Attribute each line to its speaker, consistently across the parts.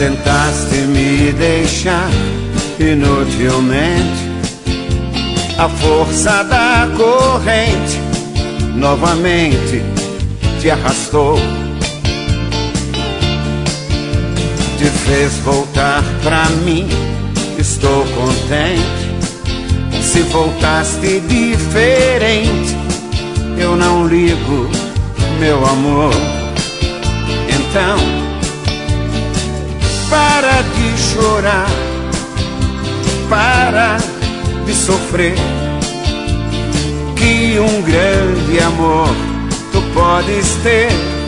Speaker 1: Tentaste me deixar inutilmente. A força da corrente novamente te arrastou, te fez voltar pra mim. Estou contente. Se voltaste diferente, eu não ligo, meu amor. Então, para de chorar, para de sofrer, que um grande amor tu podes ter.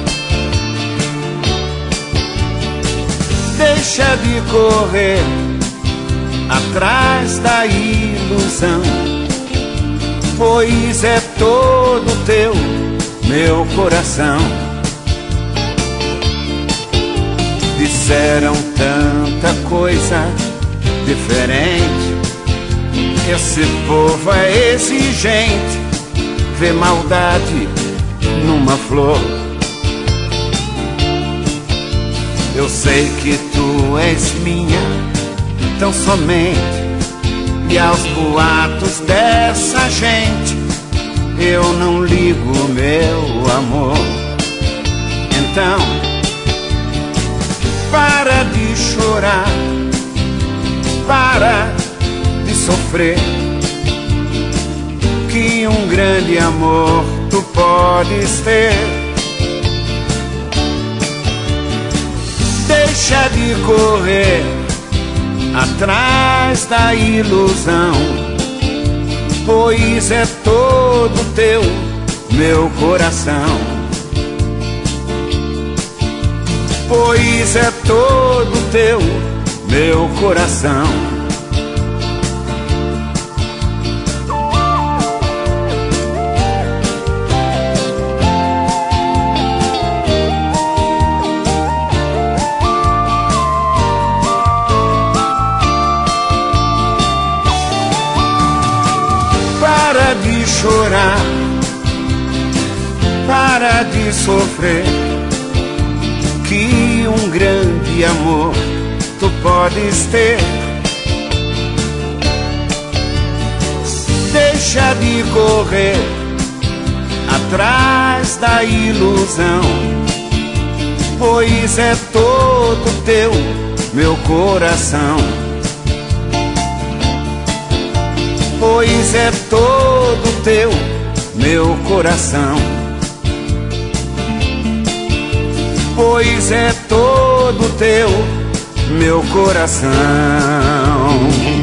Speaker 1: Deixa de correr atrás da ilusão, pois é todo teu, meu coração. Disseram tanta coisa diferente. Esse povo é exigente, vê maldade numa flor. Eu sei que tu és minha, tão somente, e aos boatos dessa gente eu não ligo, meu amor. Então, para de chorar, para de sofrer, que um grande amor tu podes ter. Deixa de correr atrás da ilusão, pois é todo teu, meu coração. Pois é todo teu, meu coração. Para de chorar, para de sofrer, que um grande amor tu podes ter. Deixa de correr atrás da ilusão, pois é todo teu, meu coração. Pois é todo teu, meu coração. Pois é todo teu, meu coração.